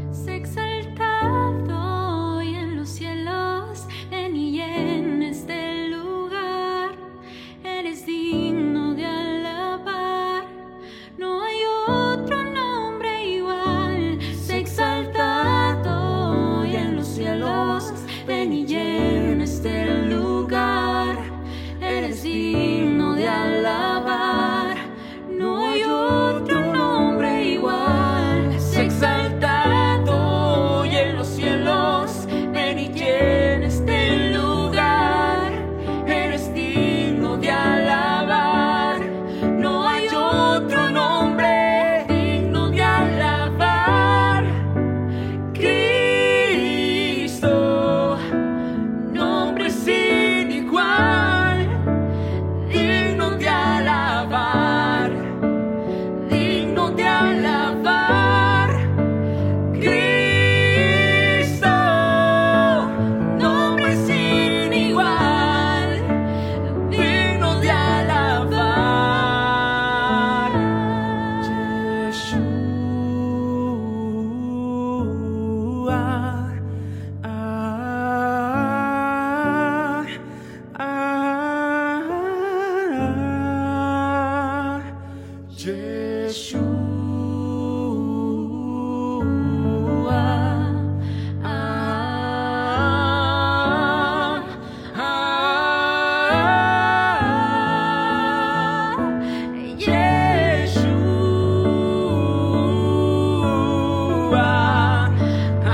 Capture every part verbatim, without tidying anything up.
Sé exaltado y en los cielos, ven y llena este lugar. Eres digno de alabar, no hay otro nombre igual. Sé exaltado y en los cielos, ven y llena este lugar. Eres digno de alabar, no hay otro nombre igual. Sé exaltado y en los cielos, ven y llena este lugar. Eres digno de alabar, no hay otro nombre digno de alabar. Cristo, nombre sin igual, digno de alabar, digno de alabar. Cristo, nombre sin igual, digno de alabar. Yeshua, ah, ah, Yeshua, ah, ah, Yeshua, ah,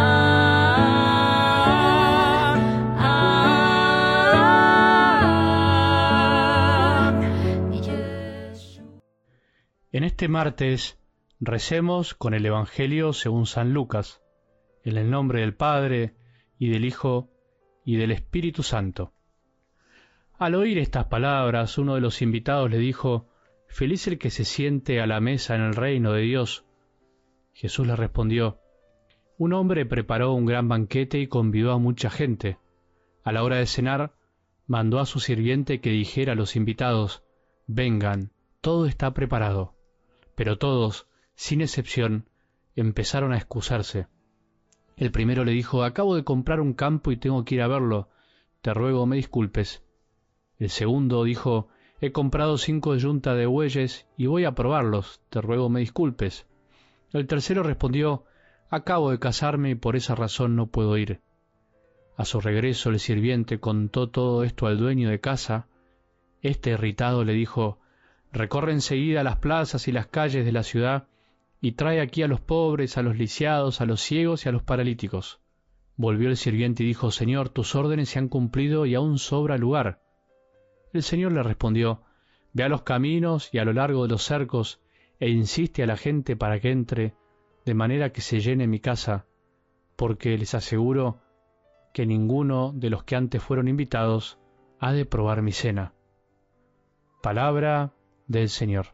ah, Yeshua. En este martes recemos con el Evangelio según San Lucas, en el nombre del Padre, y del Hijo, y del Espíritu Santo. Al oír estas palabras, uno de los invitados le dijo: «Feliz el que se siente a la mesa en el reino de Dios». Jesús le respondió: «Un hombre preparó un gran banquete y convidó a mucha gente. A la hora de cenar, mandó a su sirviente que dijera a los invitados: vengan, todo está preparado». Pero todos, sin excepción, empezaron a excusarse. El primero le dijo: «Acabo de comprar un campo y tengo que ir a verlo. Te ruego me disculpes». El segundo dijo: «He comprado cinco yuntas de bueyes y voy a probarlos. Te ruego me disculpes». El tercero respondió: «Acabo de casarme y por esa razón no puedo ir». A su regreso el sirviente contó todo esto al dueño de casa. Este, irritado, le dijo: «Recorre enseguida las plazas y las calles de la ciudad y trae aquí a los pobres, a los lisiados, a los ciegos y a los paralíticos». Volvió el sirviente y dijo: «Señor, tus órdenes se han cumplido y aún sobra lugar». El Señor le respondió: «Ve a los caminos y a lo largo de los cercos e insiste a la gente para que entre, de manera que se llene mi casa, porque les aseguro que ninguno de los que antes fueron invitados ha de probar mi cena». Palabra del Señor.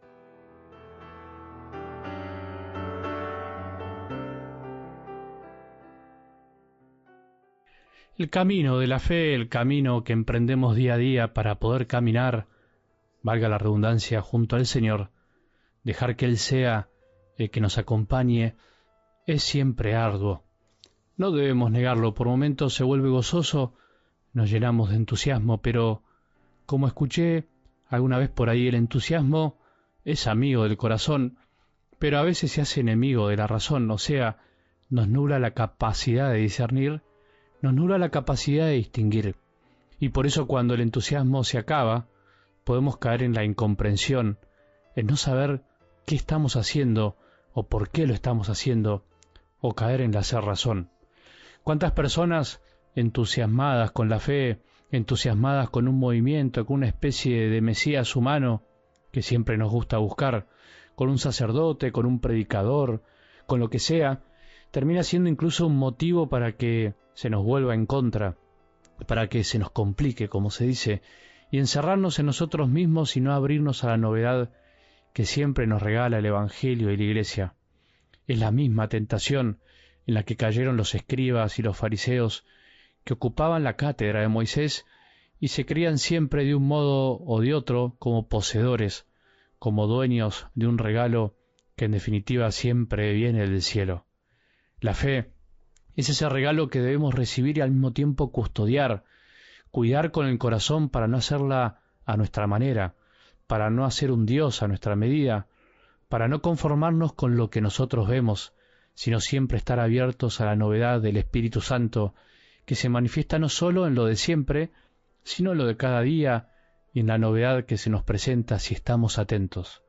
El camino de la fe, el camino que emprendemos día a día para poder caminar, valga la redundancia, junto al Señor, dejar que Él sea el que nos acompañe, es siempre arduo. No debemos negarlo, por momentos se vuelve gozoso, nos llenamos de entusiasmo, pero, como escuché alguna vez por ahí, el entusiasmo es amigo del corazón, pero a veces se hace enemigo de la razón, o sea, nos nubla la capacidad de discernir, nos nubla la capacidad de distinguir. Y por eso cuando el entusiasmo se acaba, podemos caer en la incomprensión, en no saber qué estamos haciendo o por qué lo estamos haciendo, o caer en la cerrazón. ¿Cuántas personas entusiasmadas con la fe, entusiasmadas con un movimiento, con una especie de Mesías humano que siempre nos gusta buscar, con un sacerdote, con un predicador, con lo que sea, termina siendo incluso un motivo para que se nos vuelva en contra, para que se nos complique, como se dice, y encerrarnos en nosotros mismos y no abrirnos a la novedad que siempre nos regala el Evangelio y la Iglesia. Es la misma tentación en la que cayeron los escribas y los fariseos, que ocupaban la cátedra de Moisés y se creían siempre de un modo o de otro como poseedores, como dueños de un regalo que en definitiva siempre viene del cielo. La fe es ese regalo que debemos recibir y al mismo tiempo custodiar, cuidar con el corazón para no hacerla a nuestra manera, para no hacer un Dios a nuestra medida, para no conformarnos con lo que nosotros vemos, sino siempre estar abiertos a la novedad del Espíritu Santo, que se manifiesta no solo en lo de siempre, sino en lo de cada día y en la novedad que se nos presenta si estamos atentos.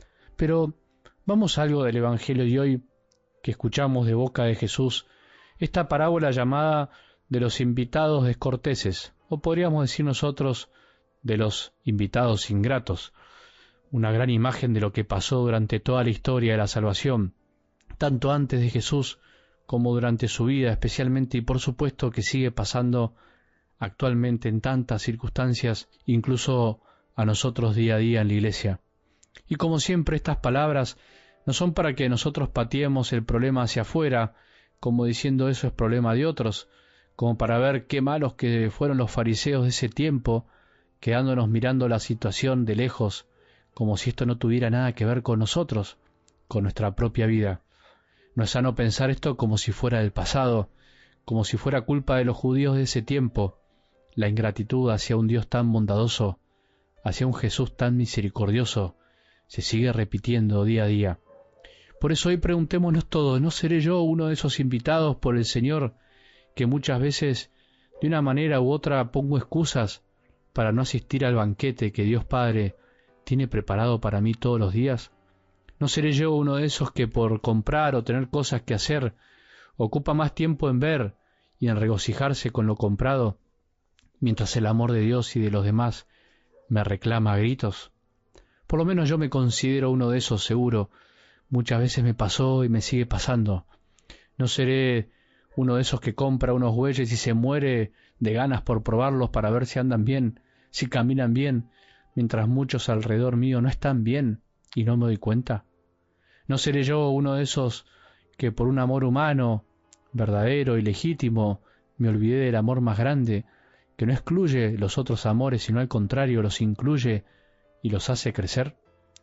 Pero vamos a algo del Evangelio de hoy que escuchamos de boca de Jesús, esta parábola llamada de los invitados descorteses, o podríamos decir nosotros de los invitados ingratos, una gran imagen de lo que pasó durante toda la historia de la salvación, tanto antes de Jesús como durante su vida especialmente, y por supuesto que sigue pasando actualmente en tantas circunstancias, incluso a nosotros día a día en la Iglesia. Y como siempre, estas palabras no son para que nosotros pateemos el problema hacia afuera, como diciendo eso es problema de otros, como para ver qué malos que fueron los fariseos de ese tiempo, quedándonos mirando la situación de lejos, como si esto no tuviera nada que ver con nosotros, con nuestra propia vida. No es sano pensar esto como si fuera del pasado, como si fuera culpa de los judíos de ese tiempo, la ingratitud hacia un Dios tan bondadoso, hacia un Jesús tan misericordioso, se sigue repitiendo día a día. Por eso hoy preguntémonos todos, ¿no seré yo uno de esos invitados por el Señor que muchas veces, de una manera u otra, pongo excusas para no asistir al banquete que Dios Padre tiene preparado para mí todos los días? ¿No seré yo uno de esos que por comprar o tener cosas que hacer ocupa más tiempo en ver y en regocijarse con lo comprado, mientras el amor de Dios y de los demás me reclama a gritos? Por lo menos yo me considero uno de esos, seguro. Muchas veces me pasó y me sigue pasando. No seré uno de esos que compra unos bueyes y se muere de ganas por probarlos para ver si andan bien, si caminan bien, mientras muchos alrededor mío no están bien y no me doy cuenta. No seré yo uno de esos que por un amor humano, verdadero y legítimo, me olvidé del amor más grande, que no excluye los otros amores, sino al contrario, los incluye y los hace crecer.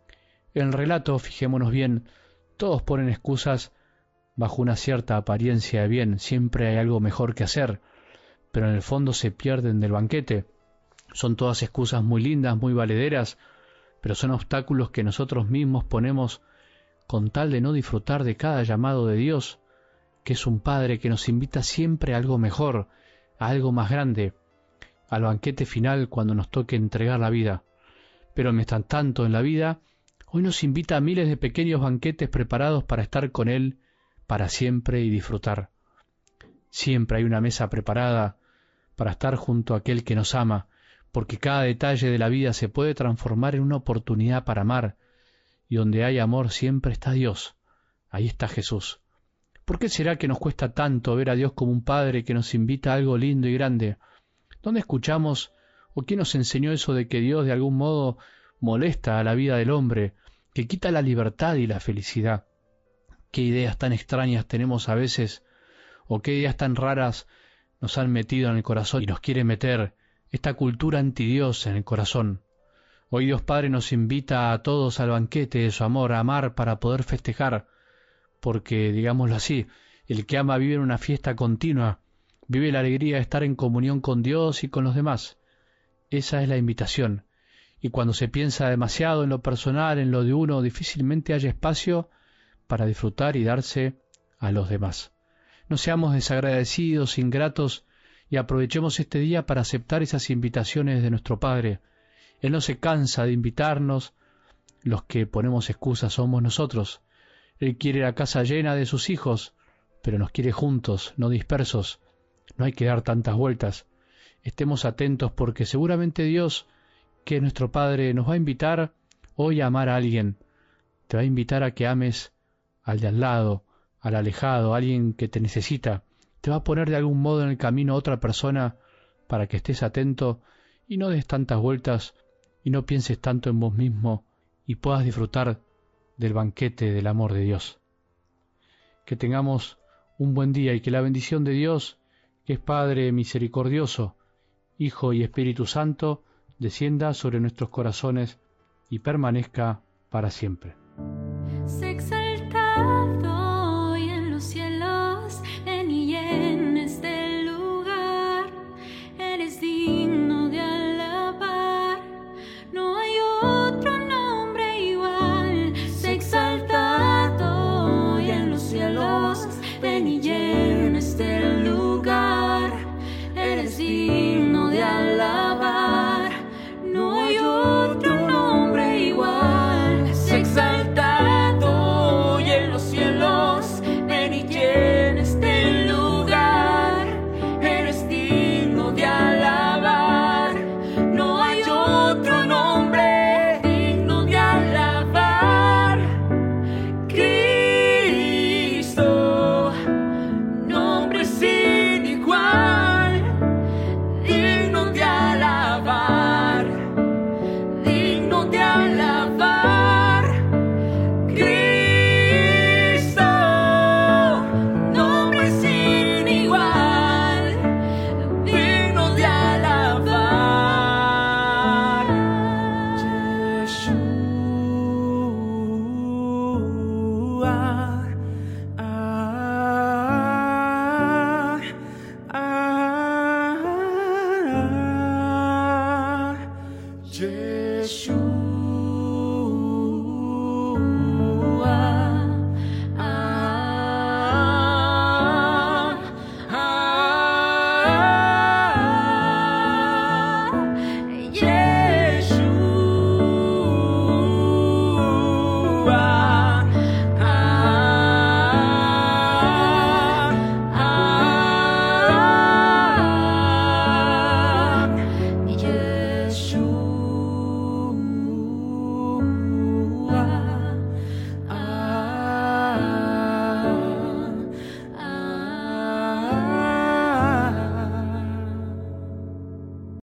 En el relato, fijémonos bien, todos ponen excusas bajo una cierta apariencia de bien, siempre hay algo mejor que hacer, pero en el fondo se pierden del banquete. Son todas excusas muy lindas, muy valederas, pero son obstáculos que nosotros mismos ponemos con tal de no disfrutar de cada llamado de Dios, que es un Padre que nos invita siempre a algo mejor, a algo más grande, al banquete final cuando nos toque entregar la vida. Pero mientras tanto en la vida, hoy nos invita a miles de pequeños banquetes preparados para estar con Él para siempre y disfrutar. Siempre hay una mesa preparada para estar junto a aquel que nos ama, porque cada detalle de la vida se puede transformar en una oportunidad para amar, y donde hay amor siempre está Dios, ahí está Jesús. ¿Por qué será que nos cuesta tanto ver a Dios como un Padre que nos invita a algo lindo y grande? ¿Dónde escuchamos o quién nos enseñó eso de que Dios de algún modo molesta a la vida del hombre, que quita la libertad y la felicidad? ¿Qué ideas tan extrañas tenemos a veces, o qué ideas tan raras nos han metido en el corazón y nos quiere meter esta cultura antidios en el corazón? Hoy Dios Padre nos invita a todos al banquete de su amor, a amar para poder festejar, porque, digámoslo así, el que ama vive en una fiesta continua, vive la alegría de estar en comunión con Dios y con los demás. Esa es la invitación, y cuando se piensa demasiado en lo personal, en lo de uno, difícilmente hay espacio para disfrutar y darse a los demás. No seamos desagradecidos, ingratos, y aprovechemos este día para aceptar esas invitaciones de nuestro Padre. Él no se cansa de invitarnos, los que ponemos excusas somos nosotros. Él quiere la casa llena de sus hijos, pero nos quiere juntos, no dispersos. No hay que dar tantas vueltas. Estemos atentos porque seguramente Dios, que es nuestro Padre, nos va a invitar hoy a amar a alguien. Te va a invitar a que ames al de al lado, al alejado, a alguien que te necesita. Te va a poner de algún modo en el camino a otra persona para que estés atento y no des tantas vueltas y no pienses tanto en vos mismo y puedas disfrutar del banquete del amor de Dios. Que tengamos un buen día y que la bendición de Dios, que es Padre misericordioso, Hijo y Espíritu Santo, descienda sobre nuestros corazones y permanezca para siempre. Sé exaltado y en los cielos brille